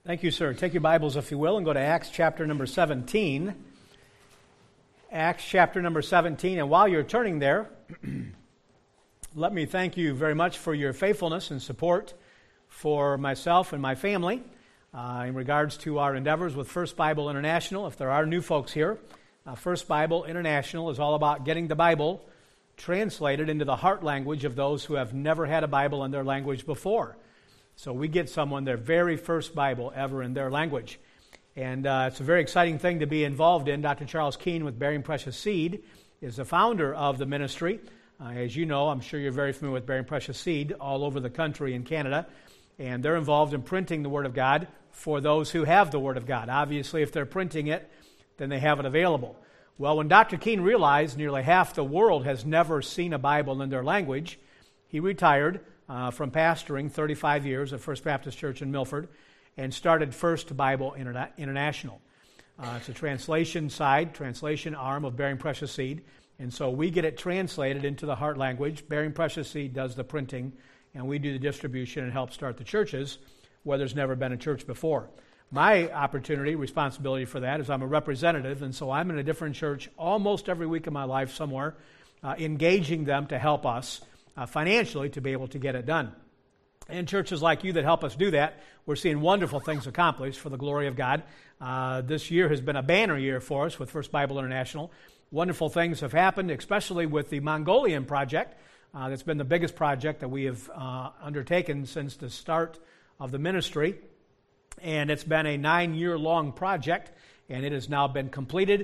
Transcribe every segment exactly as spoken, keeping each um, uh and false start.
Thank you, sir. Take your Bibles, if you will, and go to Acts chapter number seventeen. Acts chapter number seventeen. And while you're turning there, let me thank you very much for your faithfulness and support for myself and my family uh, in regards to our endeavors with First Bible International. If there are new folks here, uh, First Bible International is all about getting the Bible translated into the heart language of those who have never had a Bible in their language before. So we get someone their very first Bible ever in their language. And uh, it's a very exciting thing to be involved in. Doctor Charles Keene with Bearing Precious Seed is the founder of the ministry. Uh, as you know, I'm sure you're very familiar with Bearing Precious Seed all over the country in Canada. And they're involved in printing the Word of God for those who have the Word of God. Obviously, if they're printing it, then they have it available. Well, when Doctor Keene realized nearly half the world has never seen a Bible in their language, he retired Uh, from pastoring thirty-five years at First Baptist Church in Milford and started First Bible Interna- International. Uh, it's a translation side, translation arm of Bearing Precious Seed, and so we get it translated into the heart language. Bearing Precious Seed does the printing, and we do the distribution and help start the churches where there's never been a church before. My opportunity, responsibility for that is I'm a representative, and so I'm in a different church almost every week of my life somewhere, uh, engaging them to help us Uh, financially to be able to get it done. And churches like you that help us do that, we're seeing wonderful things accomplished for the glory of God. Uh, this year has been a banner year for us with First Bible International. Wonderful things have happened, especially with the Mongolian project. Uh, that's been the biggest project that we have uh, undertaken since the start of the ministry. And it's been a nine-year-long project, and it has now been completed.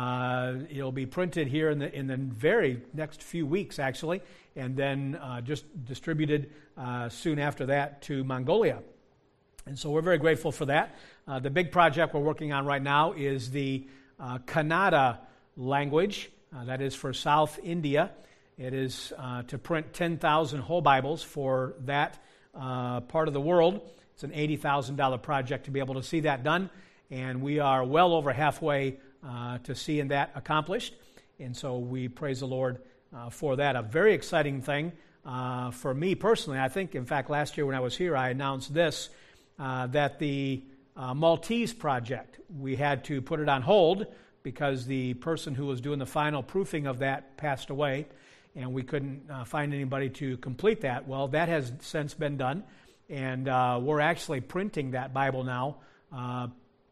Uh, it'll be printed here in the in the very next few weeks, actually, and then uh, just distributed uh, soon after that to Mongolia. And so we're very grateful for that. Uh, the big project we're working on right now is the uh, Kannada language. Uh, that is for South India. It is uh, to print ten thousand whole Bibles for that uh, part of the world. It's an eighty thousand dollars project to be able to see that done, and we are well over halfway uh, to seeing that accomplished. And so we praise the Lord uh, for that. A very exciting thing uh, for me personally. I think, in fact, last year when I was here, I announced this, uh, that the uh, Maltese project, we had to put it on hold because the person who was doing the final proofing of that passed away, and we couldn't uh, find anybody to complete that. Well, that has since been done. And uh, we're actually printing that Bible now. Uh,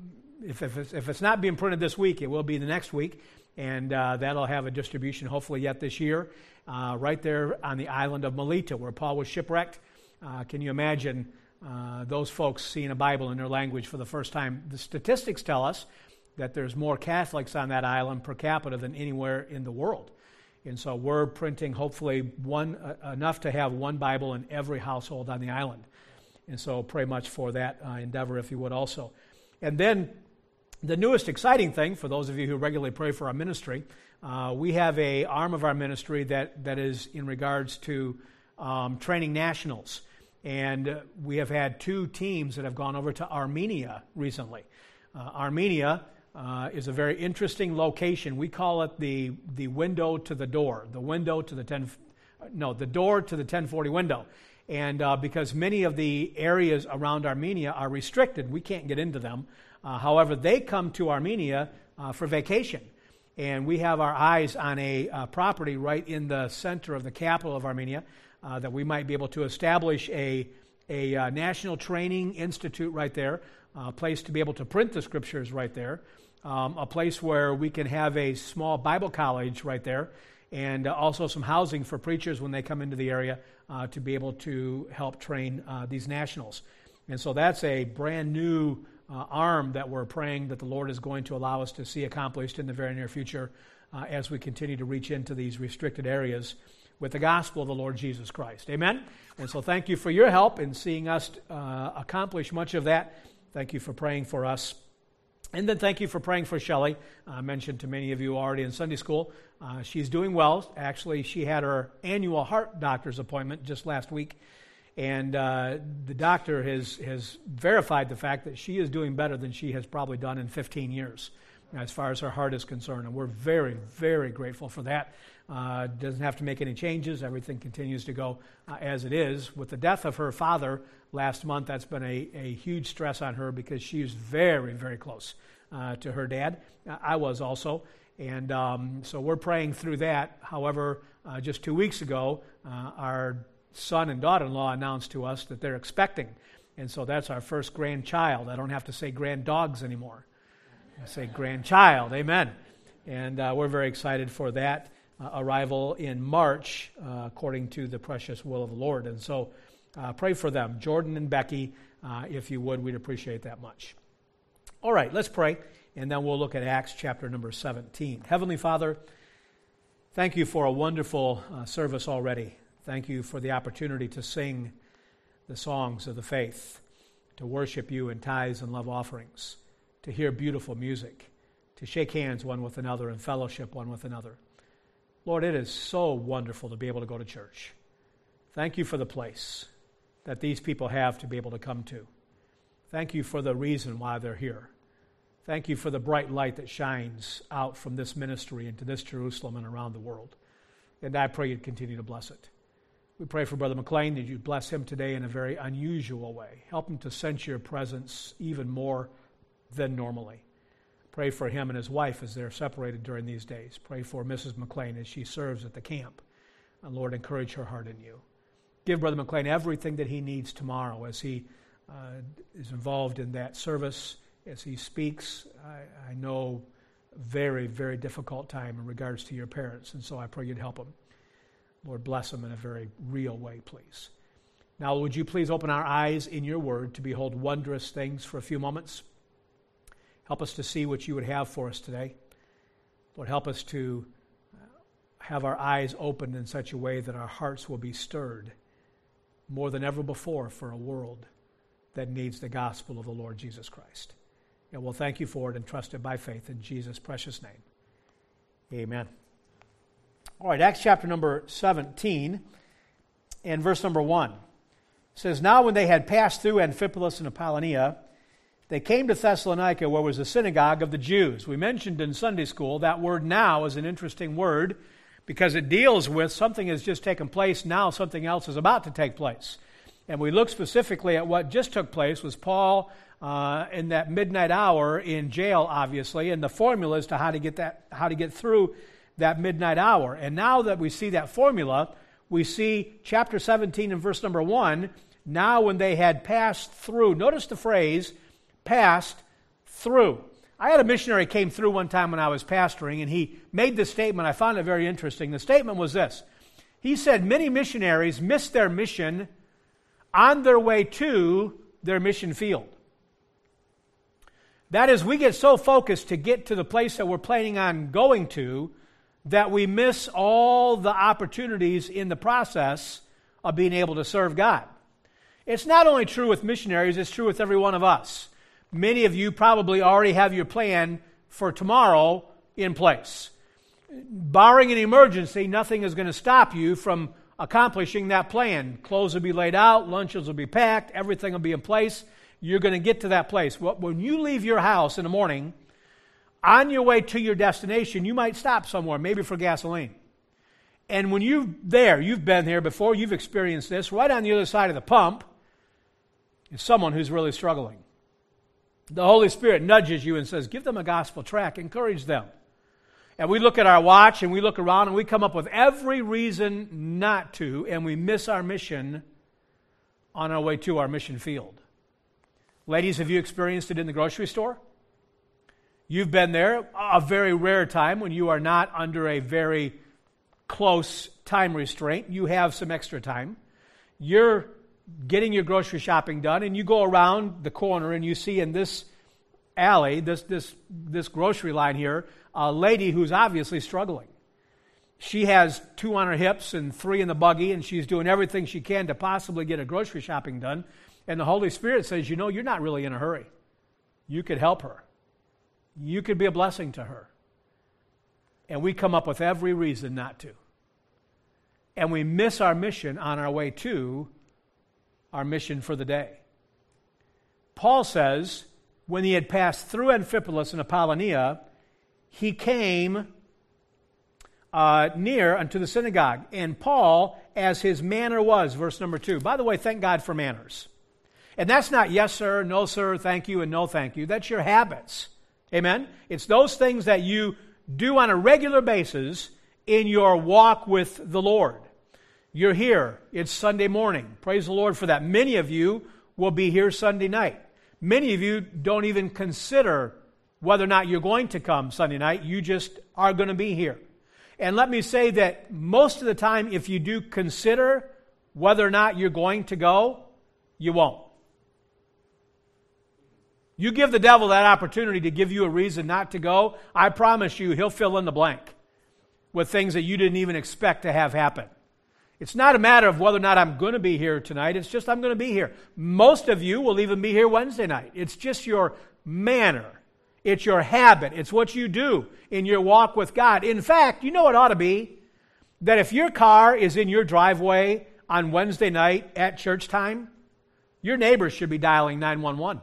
if, if, it's, if it's not being printed this week, it will be the next week. And uh, that'll have a distribution hopefully yet this year, uh, right there on the island of Melita where Paul was shipwrecked. Uh, can you imagine uh, those folks seeing a Bible in their language for the first time? The statistics tell us that there's more Catholics on that island per capita than anywhere in the world. And so we're printing hopefully one uh, enough to have one Bible in every household on the island. And so pray much for that uh, endeavor, if you would also. And then the newest exciting thing, for those of you who regularly pray for our ministry, uh, we have a arm of our ministry that, that is in regards to um, training nationals. And uh, we have had two teams that have gone over to Armenia recently. Uh, Armenia uh, is a very interesting location. We call it the, the window to the door, the window to the ten, no, the door to the ten forty window. And uh, because many of the areas around Armenia are restricted, we can't get into them. Uh, however, they come to Armenia uh, for vacation. And we have our eyes on a uh, property right in the center of the capital of Armenia uh, that we might be able to establish a, a uh, national training institute right there, a place to be able to print the scriptures right there, um, a place where we can have a small Bible college right there, and uh, also some housing for preachers when they come into the area uh, to be able to help train uh, these nationals. And so that's a brand new uh, arm that we're praying that the Lord is going to allow us to see accomplished in the very near future uh, as we continue to reach into these restricted areas with the gospel of the Lord Jesus Christ. Amen? And so thank you for your help in seeing us uh, accomplish much of that. Thank you for praying for us. And then thank you for praying for Shelley. I uh, mentioned to many of you already in Sunday school. Uh, she's doing well. Actually, she had her annual heart doctor's appointment just last week. And uh, the doctor has, has verified the fact that she is doing better than she has probably done in fifteen years. as far as her heart is concerned. And we're very, very grateful for that. Uh, doesn't have to make any changes. Everything continues to go uh, as it is. With the death of her father last month, that's been a, a huge stress on her because she's very, very close uh, to her dad. I was also. And um, so we're praying through that. However, uh, just two weeks ago, uh, our son and daughter-in-law announced to us that they're expecting. And so that's our first grandchild. I don't have to say granddogs anymore. I say grandchild. Amen. And uh, we're very excited for that uh, arrival in March, uh, according to the precious will of the Lord. And so uh, pray for them. Jordan and Becky, uh, if you would, we'd appreciate that much. All right, let's pray, and then we'll look at Acts chapter number seventeen. Heavenly Father, thank you for a wonderful uh, service already. Thank you for the opportunity to sing the songs of the faith, to worship you in tithes and love offerings, to hear beautiful music, to shake hands one with another and fellowship one with another. Lord, it is so wonderful to be able to go to church. Thank you for the place that these people have to be able to come to. Thank you for the reason why they're here. Thank you for the bright light that shines out from this ministry into this Jerusalem and around the world. And I pray you'd continue to bless it. We pray for Brother McLean that you'd bless him today in a very unusual way. Help him to sense your presence even more than normally. Pray for him and his wife as they're separated during these days. Pray for Missus McLean as she serves at the camp. And Lord, encourage her heart in you. Give Brother McLean everything that he needs tomorrow as he uh, is involved in that service, as he speaks. I, I know very, very difficult time in regards to your parents, and so I pray you'd help him. Lord, bless him in a very real way, please. Now, would you please open our eyes in your word to behold wondrous things for a few moments? Help us to see what you would have for us today. Lord, help us to have our eyes opened in such a way that our hearts will be stirred more than ever before for a world that needs the gospel of the Lord Jesus Christ. And we'll thank you for it and trust it by faith in Jesus' precious name. Amen. All right, Acts chapter number seventeen and verse number one. It says, Now when they had passed through Amphipolis and Apollonia, they came to Thessalonica, where was the synagogue of the Jews. We mentioned in Sunday school that word now is an interesting word because it deals with something has just taken place, now something else is about to take place. And we look specifically at what just took place was Paul uh, in that midnight hour in jail, obviously, and the formula as to how to get that, how to get through that midnight hour. And now that we see that formula, we see chapter seventeen and verse number one, now when they had passed through. Notice the phrase, passed through. I had a missionary came through one time when I was pastoring, and he made this statement. I found it very interesting. The statement was this. He said, many missionaries miss their mission on their way to their mission field. That is, we get so focused to get to the place that we're planning on going to that we miss all the opportunities in the process of being able to serve God. It's not only true with missionaries, it's true with every one of us. Many of you probably already have your plan for tomorrow in place. Barring an emergency, nothing is going to stop you from accomplishing that plan. Clothes will be laid out, lunches will be packed, everything will be in place. You're going to get to that place. When you leave your house in the morning, on your way to your destination, you might stop somewhere, maybe for gasoline. And when you're there, you've been there before, you've experienced this, right on the other side of the pump is someone who's really struggling. The Holy Spirit nudges you and says, give them a gospel tract, encourage them. And we look at our watch and we look around and we come up with every reason not to, and we miss our mission on our way to our mission field. Ladies, have you experienced it in the grocery store? You've been there, a very rare time when you are not under a very close time restraint. You have some extra time. You're getting your grocery shopping done, and you go around the corner and you see in this alley, this this this grocery line here, a lady who's obviously struggling. She has two on her hips and three in the buggy, and she's doing everything she can to possibly get her grocery shopping done. And the Holy Spirit says, you know, you're not really in a hurry. You could help her. You could be a blessing to her. And we come up with every reason not to. And we miss our mission on our way to our mission for the day. Paul says, when he had passed through Amphipolis and Apollonia, he came uh, near unto the synagogue. And Paul, as his manner was, verse number two. By the way, thank God for manners. And that's not yes, sir, no, sir, thank you, and no, thank you. That's your habits. Amen? It's those things that you do on a regular basis in your walk with the Lord. You're here. It's Sunday morning. Praise the Lord for that. Many of you will be here Sunday night. Many of you don't even consider whether or not you're going to come Sunday night. You just are going to be here. And let me say that most of the time, if you do consider whether or not you're going to go, you won't. You give the devil that opportunity to give you a reason not to go, I promise you he'll fill in the blank with things that you didn't even expect to have happen. It's not a matter of whether or not I'm going to be here tonight. It's just I'm going to be here. Most of you will even be here Wednesday night. It's just your manner. It's your habit. It's what you do in your walk with God. In fact, you know what ought to be? That if your car is in your driveway on Wednesday night at church time, your neighbors should be dialing nine one one.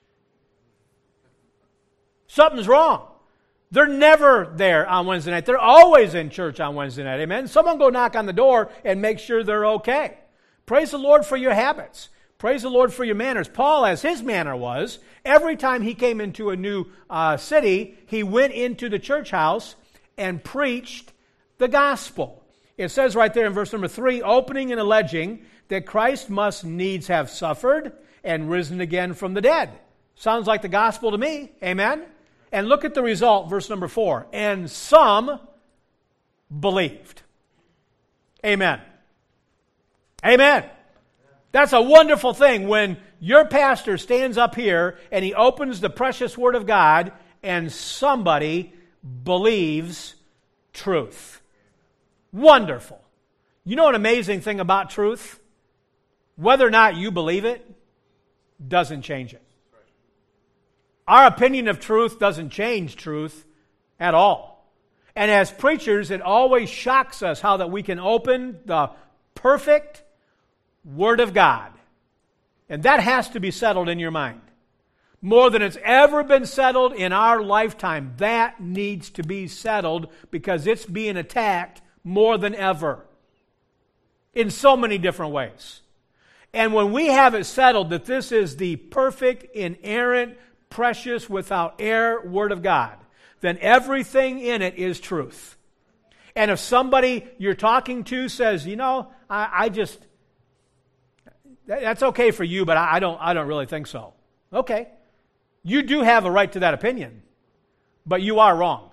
Something's wrong. They're never there on Wednesday night. They're always in church on Wednesday night. Amen? Someone go knock on the door and make sure they're okay. Praise the Lord for your habits. Praise the Lord for your manners. Paul, as his manner was, every time he came into a new uh, city, he went into the church house and preached the gospel. It says right there in verse number three, opening and alleging that Christ must needs have suffered and risen again from the dead. Sounds like the gospel to me. Amen? And look at the result, verse number four. And some believed. Amen. Amen. That's a wonderful thing when your pastor stands up here and he opens the precious Word of God and somebody believes truth. Wonderful. You know an amazing thing about truth? Whether or not you believe it doesn't change it. Our opinion of truth doesn't change truth at all. And as preachers, it always shocks us how that we can open the perfect Word of God. And that has to be settled in your mind. More than it's ever been settled in our lifetime. That needs to be settled because it's being attacked more than ever. In so many different ways. And when we have it settled that this is the perfect, inerrant, precious, without error Word of God, then everything in it is truth. And if somebody you're talking to says, you know, I, I just, that's okay for you, but I, I don't, I don't really think so. Okay. You do have a right to that opinion, but you are wrong.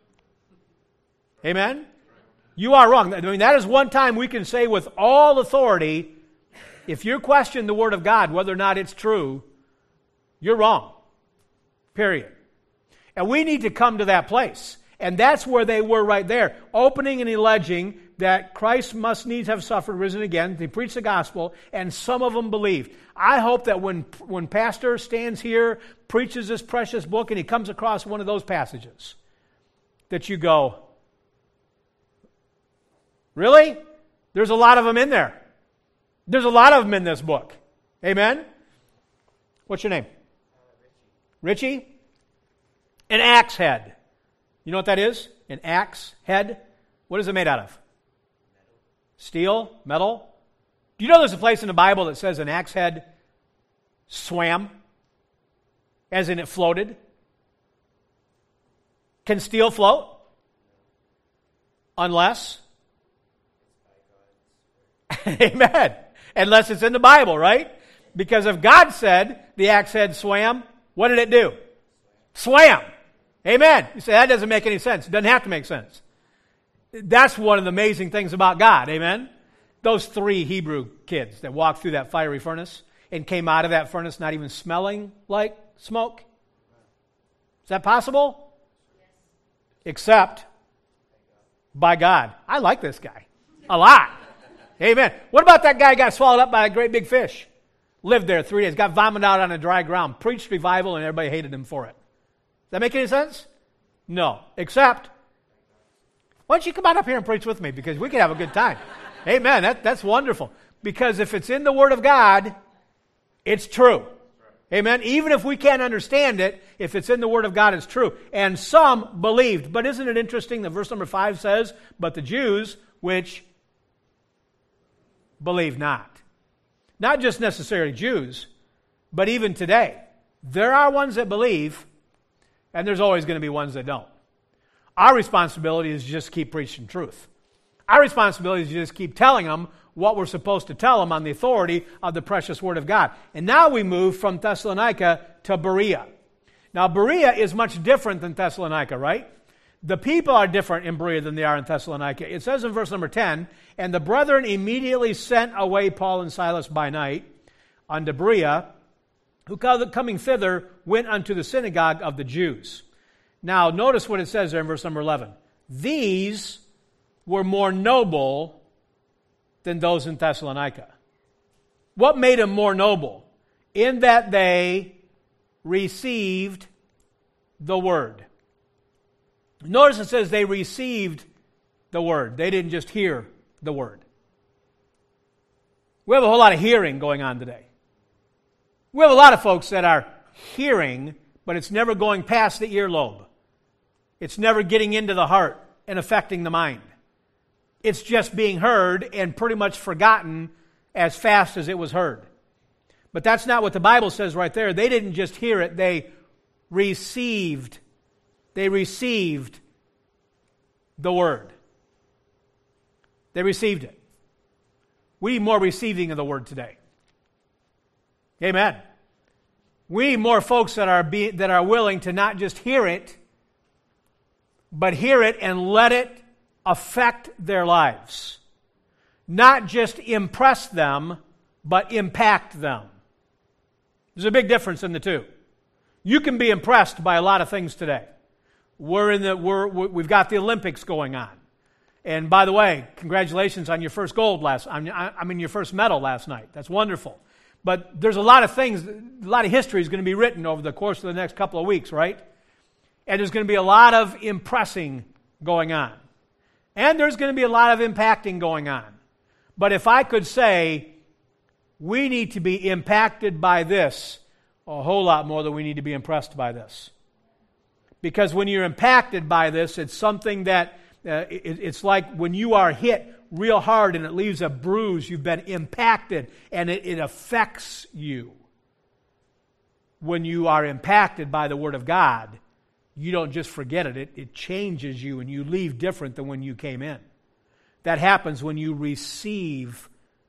Amen? You are wrong. I mean, that is one time we can say with all authority, if you question the Word of God, whether or not it's true, you're wrong. Period. And we need to come to that place. And that's where they were right there. Opening and alleging that Christ must needs have suffered, risen again. They preached the gospel, and some of them believed. I hope that when, when Pastor stands here, preaches this precious book, and he comes across one of those passages, that you go, really? There's a lot of them in there. There's a lot of them in this book. Amen? What's your name? Richie? An axe head. You know what that is? An axe head? What is it made out of? Metal. Steel? Metal? Do you know there's a place in the Bible that says an axe head swam? As in it floated? Can steel float? Unless? Amen. Unless it's in the Bible, right? Because if God said the axe head swam, what did it do? Swam. Amen. You say, that doesn't make any sense. It doesn't have to make sense. That's one of the amazing things about God. Amen. Those three Hebrew kids that walked through that fiery furnace and came out of that furnace not even smelling like smoke. Is that possible? Yes. Except by God. I like this guy a lot. Amen. What about that guy who got swallowed up by a great big fish? Lived there three days, got vomited out on the dry ground, preached revival, and everybody hated him for it. Does that make any sense? No. Except, why don't you come on up here and preach with me? Because we can have a good time. Amen. That, that's wonderful. Because if it's in the Word of God, it's true. Amen? Even if we can't understand it, if it's in the Word of God, it's true. And some believed. But isn't it interesting that verse number five says, but the Jews which believe not. Not just necessarily Jews, but even today. There are ones that believe, and there's always going to be ones that don't. Our responsibility is just keep preaching truth. Our responsibility is to just keep telling them what we're supposed to tell them on the authority of the precious Word of God. And now we move from Thessalonica to Berea. Now, Berea is much different than Thessalonica, right? The people are different in Berea than they are in Thessalonica. It says in verse number ten, and the brethren immediately sent away Paul and Silas by night unto Berea, who coming thither went unto the synagogue of the Jews. Now, notice what it says there in verse number eleven. These were more noble than those in Thessalonica. What made them more noble? In that they received the word. Notice it says they received the word. They didn't just hear the word. We have a whole lot of hearing going on today. We have a lot of folks that are hearing, but it's never going past the earlobe. It's never getting into the heart and affecting the mind. It's just being heard and pretty much forgotten as fast as it was heard. But that's not what the Bible says right there. They didn't just hear it, they received. They received the word. They received it. We need more receiving of the word today. Amen. We need more folks that are be, that are willing to not just hear it, but hear it and let it affect their lives. Not just impress them, but impact them. There's a big difference in the two. You can be impressed by a lot of things today. We're in the we're we've got the Olympics going on, and by the way, congratulations on your first gold last. I mean, I mean your first medal last night. That's wonderful. But there's a lot of things, a lot of history is going to be written over the course of the next couple of weeks, right? And there's going to be a lot of impressing going on, and there's going to be a lot of impacting going on. But if I could say, we need to be impacted by this a whole lot more than we need to be impressed by this. Because when you're impacted by this, it's something that, uh, it, it's like when you are hit real hard and it leaves a bruise, you've been impacted and it, it affects you. When you are impacted by the Word of God, you don't just forget it, it, it changes you and you leave different than when you came in. That happens when you receive,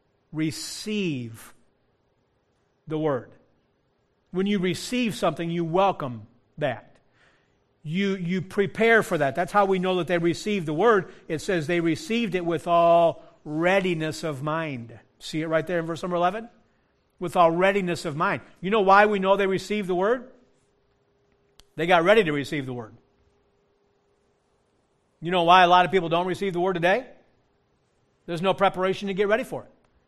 receive the Word. When you receive something, you welcome that. You, you prepare for that. That's how we know that they received the word. It says they received it with all readiness of mind. See it right there in verse number eleven? With all readiness of mind. You know why we know they received the word? They got ready to receive the word. You know why a lot of people don't receive the word today? There's no preparation to get ready for it.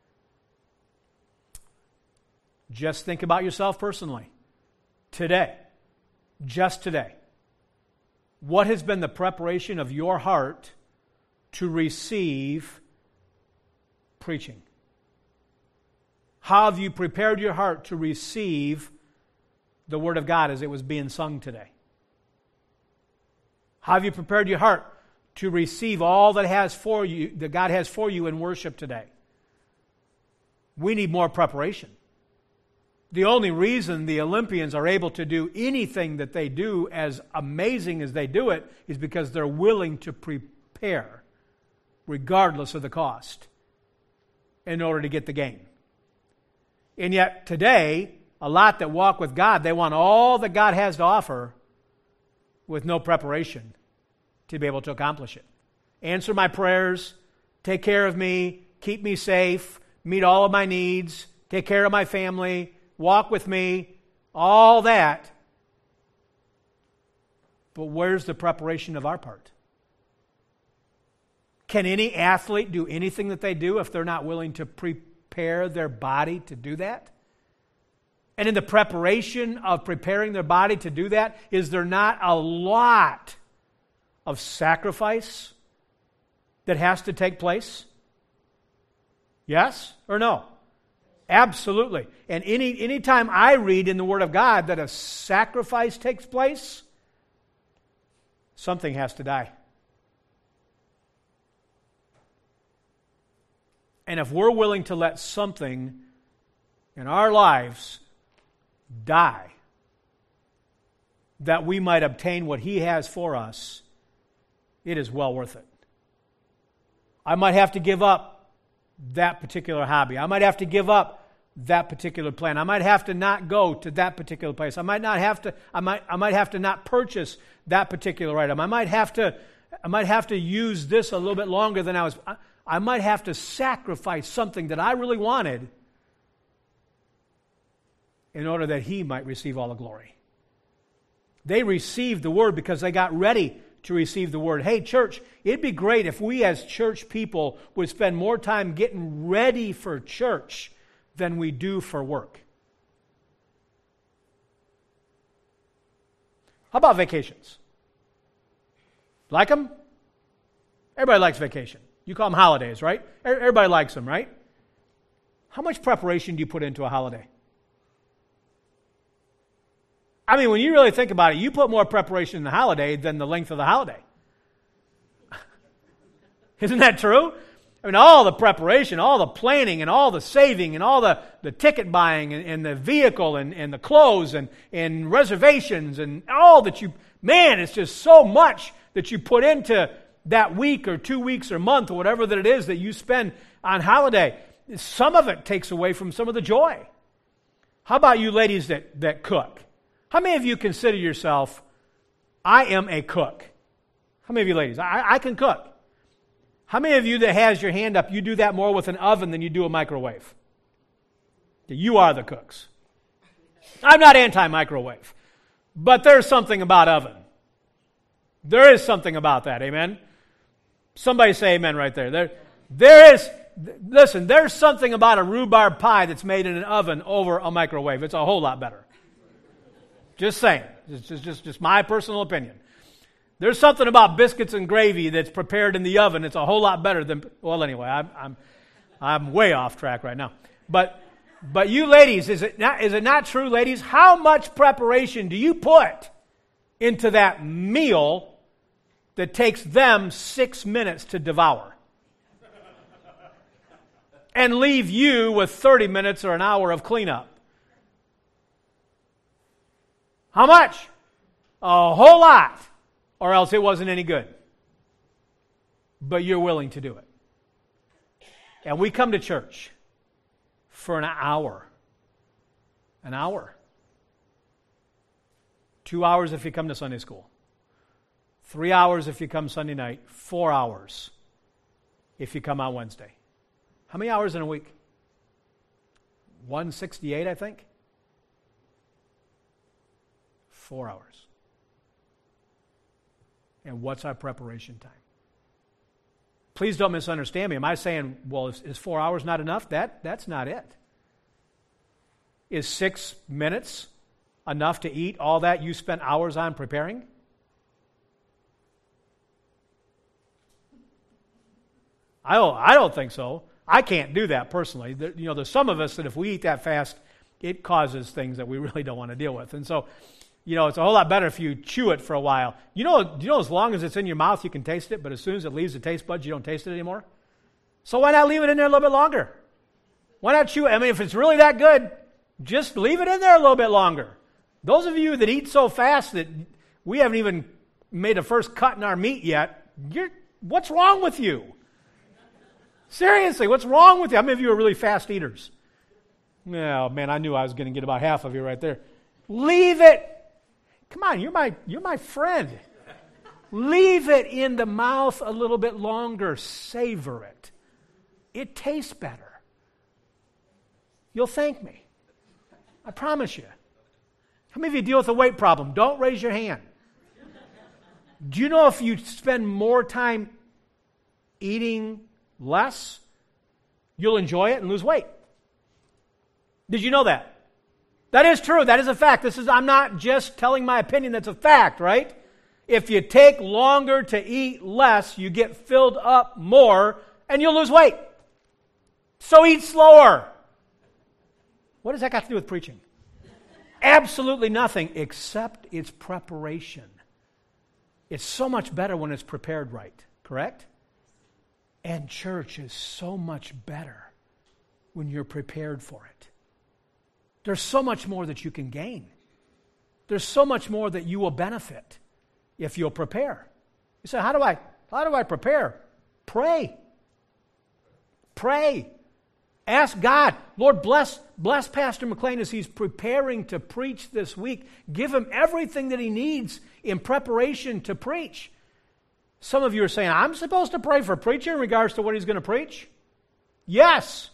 Just think about yourself personally. Today. Just today. What has been the preparation of your heart to receive preaching? How have you prepared your heart to receive the Word of God as it was being sung today? How have you prepared your heart to receive all that has for you, that God has for you in worship today? We need more preparation. The only reason the Olympians are able to do anything that they do as amazing as they do it is because they're willing to prepare, regardless of the cost, in order to get the gain. And yet today, a lot that walk with God, they want all that God has to offer with no preparation to be able to accomplish it. Answer my prayers, take care of me, keep me safe, meet all of my needs, take care of my family, walk with me, all that. But where's the preparation of our part? Can any athlete do anything that they do if they're not willing to prepare their body to do that? And in the preparation of preparing their body to do that, is there not a lot of sacrifice that has to take place? Yes or no? Absolutely. And any any time I read in the Word of God that a sacrifice takes place, something has to die. And if we're willing to let something in our lives die, that we might obtain what He has for us, it is well worth it. I might have to give up that particular hobby. I might have to give up that particular plan. I might have to not go to that particular place. I might not have to. I might. I might have to not purchase that particular item. I might have to. I might have to use this a little bit longer than I was. I, I might have to sacrifice something that I really wanted in order that He might receive all the glory. They received the Word because they got ready to receive the Word. Hey, church, it'd be great if we as church people would spend more time getting ready for church than we do for work. How about vacations? Like them? Everybody likes vacation. You call them holidays, right? Everybody likes them, right? How much preparation do you put into a holiday? I mean, when you really think about it, you put more preparation in the holiday than the length of the holiday. Isn't that true? I mean, all the preparation, all the planning, and all the saving, and all the, the ticket buying, and, and the vehicle, and, and the clothes, and, and reservations, and all that you... Man, it's just so much that you put into that week or two weeks or month or whatever that it is that you spend on holiday. Some of it takes away from some of the joy. How about you ladies that, that cook? How many of you consider yourself, I am a cook? How many of you ladies? I, I can cook. How many of you that has your hand up, you do that more with an oven than you do a microwave? You are the cooks. I'm not anti-microwave, but there's something about oven. There is something about that, amen? Somebody say amen right there. There, there is, listen, there's something about a rhubarb pie that's made in an oven over a microwave. It's a whole lot better. Just saying. It's just, just, just my personal opinion. There's something about biscuits and gravy that's prepared in the oven. It's a whole lot better than, well, anyway, I'm, I'm, I'm way off track right now. But, but you ladies, is it not, is it not true, ladies? How much preparation do you put into that meal that takes them six minutes to devour and leave you with thirty minutes or an hour of cleanup? How much? A whole lot, or else it wasn't any good. But you're willing to do it. And we come to church for an hour. An hour. Two hours if you come to Sunday school. Three hours if you come Sunday night. Four hours if you come on Wednesday. How many hours in a week? one sixty-eight, I think. Four hours. And what's our preparation time? Please don't misunderstand me. Am I saying, well, is, is four hours not enough? That, that's not it. Is six minutes enough to eat all that you spent hours on preparing? I don't, I don't think so. I can't do that personally. There, you know, there's some of us that if we eat that fast, it causes things that we really don't want to deal with. And so, you know, it's a whole lot better if you chew it for a while. You know, you know, as long as it's in your mouth, you can taste it, but as soon as it leaves the taste buds, you don't taste it anymore. So why not leave it in there a little bit longer? Why not chew it? I mean, if it's really that good, just leave it in there a little bit longer. Those of you that eat so fast that we haven't even made a first cut in our meat yet, you're, what's wrong with you? Seriously, what's wrong with you? How many of you are really fast eaters? Oh, man, I knew I was going to get about half of you right there. Leave it. Come on, you're my, you're my friend. Leave it in the mouth a little bit longer. Savor it. It tastes better. You'll thank me. I promise you. How many of you deal with a weight problem? Don't raise your hand. Do you know if you spend more time eating less, you'll enjoy it and lose weight? Did you know that? That is true. That is a fact. This is, I'm not just telling my opinion. That's a fact, right? If you take longer to eat less, you get filled up more and you'll lose weight. So eat slower. What does that got to do with preaching? Absolutely nothing, except its preparation. It's so much better when it's prepared right, correct? And church is so much better when you're prepared for it. There's so much more that you can gain. There's so much more that you will benefit if you'll prepare. You say, how do I, how do I prepare? Pray. Pray. Ask God, Lord, bless, bless Pastor McLean as he's preparing to preach this week. Give him everything that he needs in preparation to preach. Some of you are saying, I'm supposed to pray for a preacher in regards to what he's going to preach? Yes.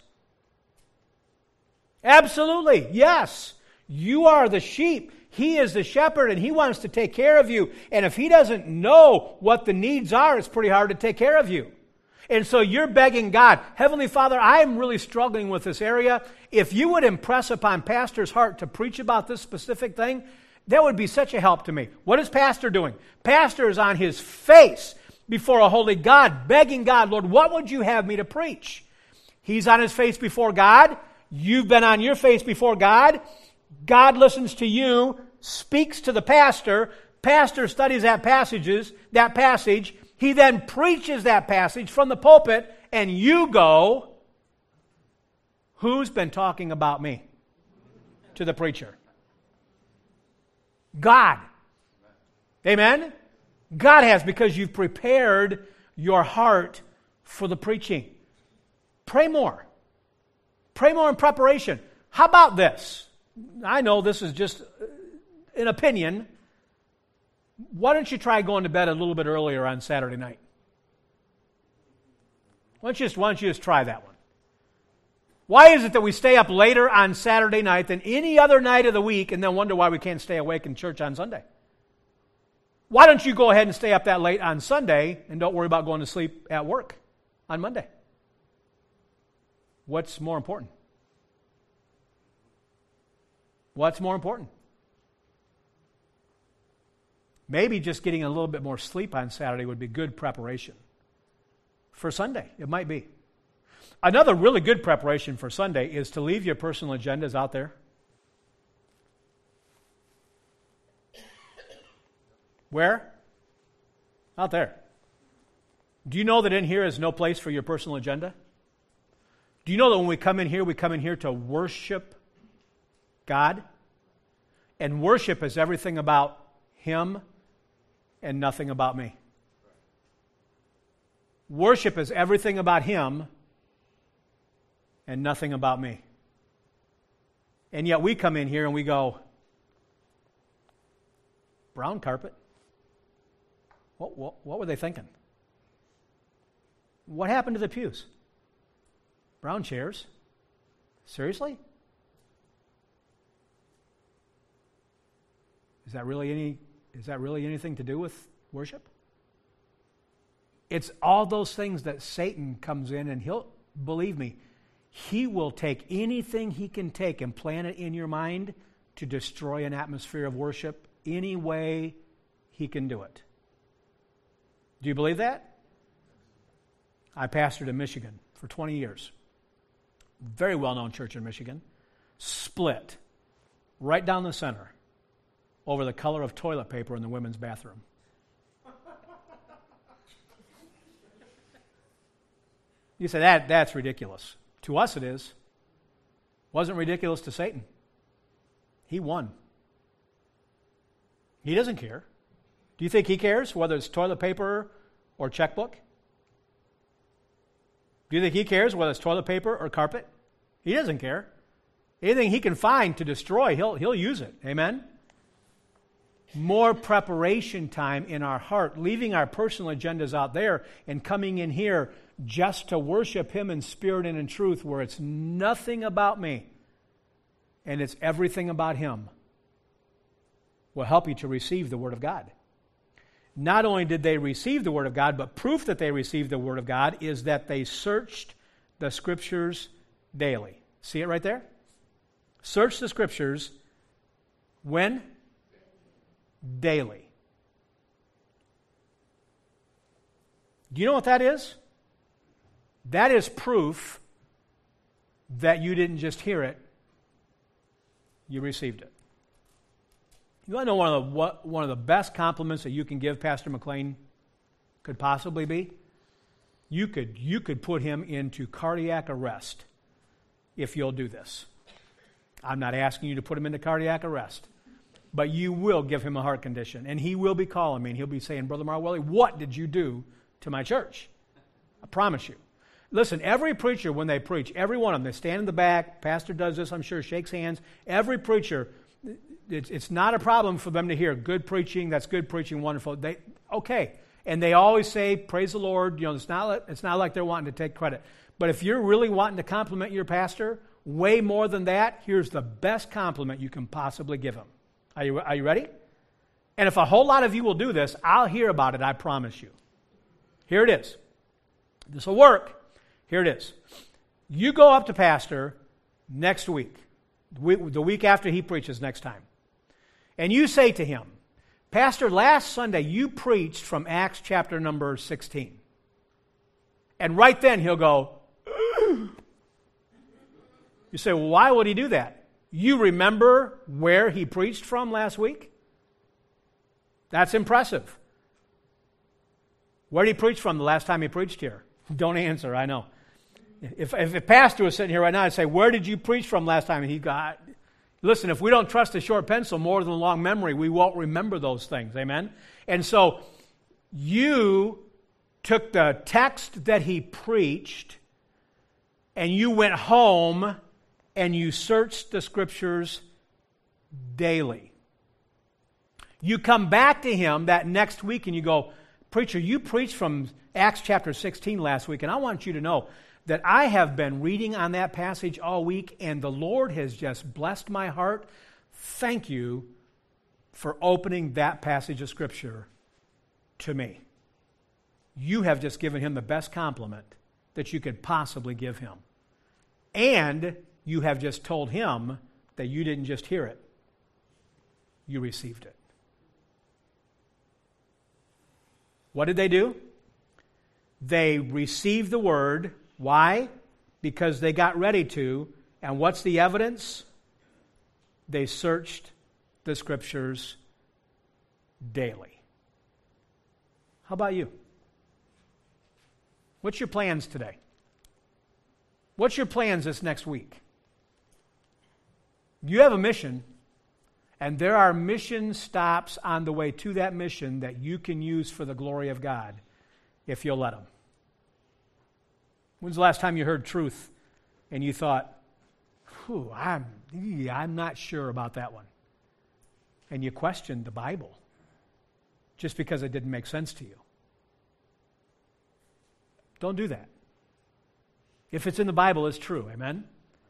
Absolutely, yes. You are the sheep. He is the shepherd, and he wants to take care of you. And if he doesn't know what the needs are, it's pretty hard to take care of you. And so you're begging God, Heavenly Father, I'm really struggling with this area. If you would impress upon Pastor's heart to preach about this specific thing, that would be such a help to me. What is Pastor doing? Pastor is on his face before a holy God, begging God, Lord, what would you have me to preach? He's on his face before God. You've been on your face before God. God listens to you, speaks to the pastor. Pastor studies that passages, that passage. He then preaches that passage from the pulpit, and you go, who's been talking about me? To the preacher. God. Amen? God has, because you've prepared your heart for the preaching. Pray more. Pray more in preparation. How about this? I know this is just an opinion. Why don't you try going to bed a little bit earlier on Saturday night? Why don't you just, why don't you just try that one? Why is it that we stay up later on Saturday night than any other night of the week and then wonder why we can't stay awake in church on Sunday? Why don't you go ahead and stay up that late on Sunday and don't worry about going to sleep at work on Monday? What's more important? What's more important? Maybe just getting a little bit more sleep on Saturday would be good preparation for Sunday. It might be. Another really good preparation for Sunday is to leave your personal agendas out there. Where? Out there. Do you know that in here is no place for your personal agenda? Do you know that when we come in here, we come in here to worship God? And worship is everything about Him and nothing about me. Worship is everything about Him and nothing about me. And yet we come in here and we go, brown carpet? What, what, what were they thinking? What happened to the pews? Brown chairs? Seriously? Is that really any is that really anything to do with worship? It's all those things that Satan comes in and he'll, believe me, he will take anything he can take and plant it in your mind to destroy an atmosphere of worship any way he can do it. Do you believe that? I pastored in Michigan for twenty years. Very well-known church in Michigan. Split right down the center over the color of toilet paper in the women's bathroom. You say, that that's ridiculous. To us it is. Wasn't ridiculous to Satan. He won. He doesn't care. Do you think he cares whether it's toilet paper or checkbook? Do you think he cares whether it's toilet paper or carpet? He doesn't care. Anything he can find to destroy, he'll, he'll use it. Amen? More preparation time in our heart, leaving our personal agendas out there and coming in here just to worship Him in spirit and in truth, where it's nothing about me and it's everything about Him, will help you to receive the Word of God. Not only did they receive the Word of God, but proof that they received the Word of God is that they searched the Scriptures daily. See it right there? Search the Scriptures when? Daily. Do you know what that is? That is proof that you didn't just hear it, You received it. You want to know one of the what, one of the best compliments that you can give Pastor McLean could possibly be? You could you could put him into cardiac arrest if you'll do this. I'm not asking you to put him into cardiac arrest, but you will give him a heart condition, and he will be calling me, and he'll be saying, Brother Marwelly, what did you do to my church? I promise you. Listen, every preacher, when they preach, every one of them, they stand in the back, pastor does this, I'm sure, shakes hands. Every preacher, it's, it's not a problem for them to hear good preaching, that's good preaching, wonderful. They okay. And they always say, praise the Lord. You know, it's not, it's not like they're wanting to take credit. But if you're really wanting to compliment your pastor, way more than that, here's the best compliment you can possibly give him. Are you, are you ready? And if a whole lot of you will do this, I'll hear about it, I promise you. Here it is. This will work. Here it is. You go up to pastor next week, the week after he preaches next time, and you say to him, Pastor, last Sunday you preached from Acts chapter number sixteen. And right then he'll go, you say, well, why would he do that? You remember where he preached from last week? That's impressive. Where did he preach from the last time he preached here? Don't answer, I know. If, if a pastor was sitting here right now, I'd say, where did you preach from last time? And he got, listen, if we don't trust a short pencil more than a long memory, we won't remember those things, amen? And so you took the text that he preached and you went home and you searched the Scriptures daily. You come back to him that next week and you go, Preacher, you preached from Acts chapter sixteen last week, and I want you to know that I have been reading on that passage all week, and the Lord has just blessed my heart. Thank you for opening that passage of Scripture to me. You have just given him the best compliment that you could possibly give him. And you have just told him that you didn't just hear it, you received it. What did they do? They received the word. Why? Because they got ready to. And what's the evidence? They searched the Scriptures daily. How about you? What's your plans today? What's your plans this next week? You have a mission, and there are mission stops on the way to that mission that you can use for the glory of God if you'll let them. When's the last time you heard truth and you thought, Whew, I'm, I'm not sure about that one? And you questioned the Bible just because it didn't make sense to you. Don't do that. If it's in the Bible, it's true. Amen?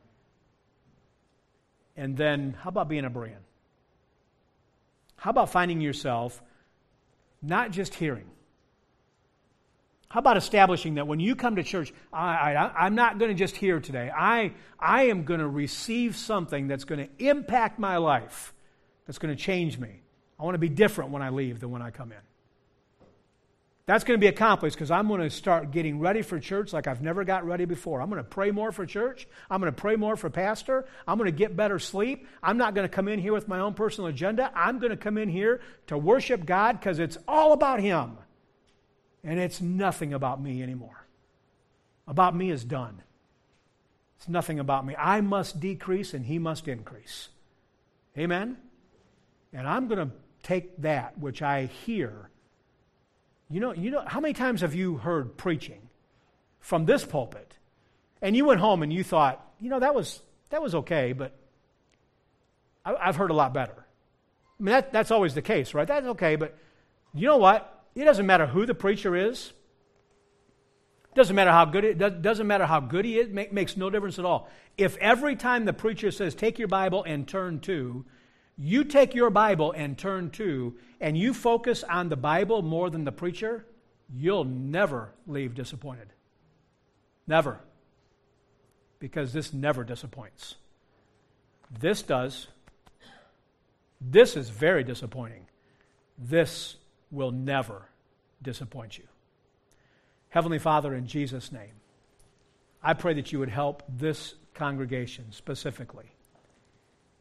And then, how about being a Berean? How about finding yourself not just hearing? How about establishing that when you come to church, I, I, I'm not going to just hear today. I, I am going to receive something that's going to impact my life, that's going to change me. I want to be different when I leave than when I come in. That's going to be accomplished because I'm going to start getting ready for church like I've never got ready before. I'm going to pray more for church. I'm going to pray more for pastor. I'm going to get better sleep. I'm not going to come in here with my own personal agenda. I'm going to come in here to worship God because it's all about Him. And it's nothing about me anymore. About me is done. It's nothing about me. I must decrease and He must increase. Amen? And I'm going to take that which I hear. You know, you know, how many times have you heard preaching from this pulpit, and you went home and you thought, you know, that was that was okay, but I, I've heard a lot better. I mean, that, that's always the case, right? That's okay, but you know what? It doesn't matter who the preacher is. It doesn't matter how good it it doesn't matter how good he is. It make, makes no difference at all. If every time the preacher says, "Take your Bible and turn to," you take your Bible and turn to, and you focus on the Bible more than the preacher, you'll never leave disappointed. Never. Because this never disappoints. This does. This is very disappointing. This will never disappoint you. Heavenly Father, in Jesus' name, I pray that you would help this congregation specifically.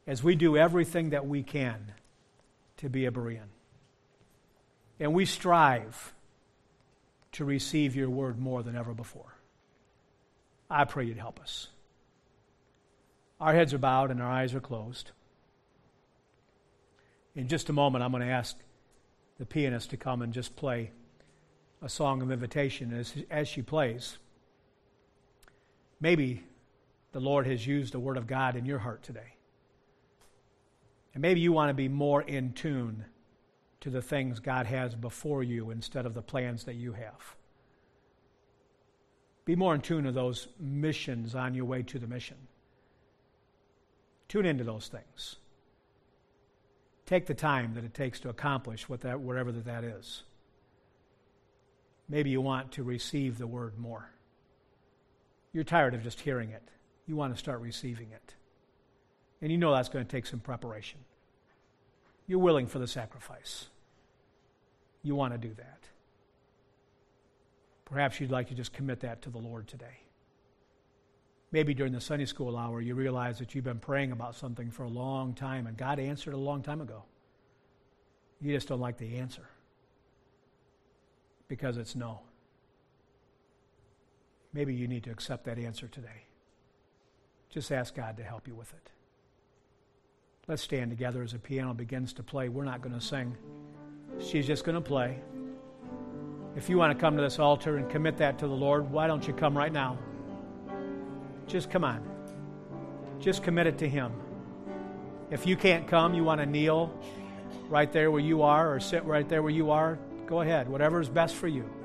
as we do everything that we can to be a Berean. And we strive to receive your word more than ever before. I pray you'd help us. Our heads are bowed and our eyes are closed. In just a moment, I'm going to ask the pianist to come and just play a song of invitation. As, as she plays, maybe the Lord has used the Word of God in your heart today. And maybe you want to be more in tune to the things God has before you instead of the plans that you have. Be more in tune to those missions on your way to the mission. Tune into those things. Take the time that it takes to accomplish what that, whatever that, that is. Maybe you want to receive the word more. You're tired of just hearing it. You want to start receiving it. And you know that's going to take some preparation. You're willing for the sacrifice. You want to do that. Perhaps you'd like to just commit that to the Lord today. Maybe during the Sunday school hour you realize that you've been praying about something for a long time and God answered a long time ago. You just don't like the answer because it's no. Maybe you need to accept that answer today. Just ask God to help you with it. Let's stand together as the piano begins to play. We're not going to sing. She's just going to play. If you want to come to this altar and commit that to the Lord, why don't you come right now? Just come on. Just commit it to Him. If you can't come, you want to kneel right there where you are or sit right there where you are, go ahead. Whatever is best for you.